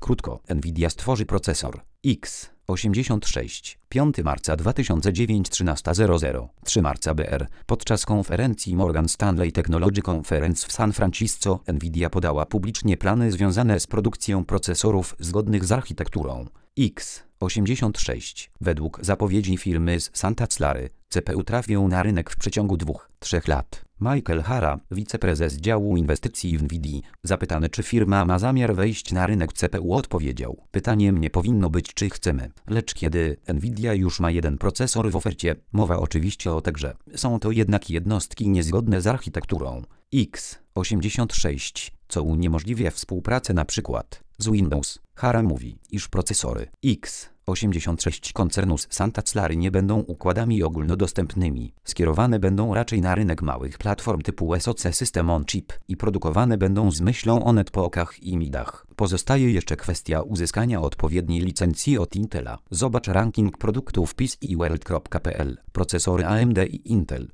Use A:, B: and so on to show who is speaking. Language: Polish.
A: Krótko, Nvidia stworzy procesor X86 5 marca 2009 13:00 3 marca BR. Podczas konferencji Morgan Stanley Technology Conference w San Francisco Nvidia podała publicznie plany związane z produkcją procesorów zgodnych z architekturą X86. Według zapowiedzi firmy z Santa Clary, CPU trafią na rynek w przeciągu 2-3 lat. Michael Hara, wiceprezes działu inwestycji w Nvidii, zapytany czy firma ma zamiar wejść na rynek CPU, odpowiedział: pytaniem nie powinno być czy chcemy, lecz kiedy Nvidia już ma jeden procesor w ofercie. Mowa oczywiście o grze. Są to jednak jednostki niezgodne z architekturą X86, co uniemożliwia współpracę np. z Windows. Hara mówi, iż procesory X86 koncernu z Santa Clary nie będą układami ogólnodostępnymi. Skierowane będą raczej na rynek małych platform typu SoC System on Chip i produkowane będą z myślą o netbookach i midach. Pozostaje jeszcze kwestia uzyskania odpowiedniej licencji od Intela. Zobacz ranking produktów PCworld.pl. Procesory AMD i Intel.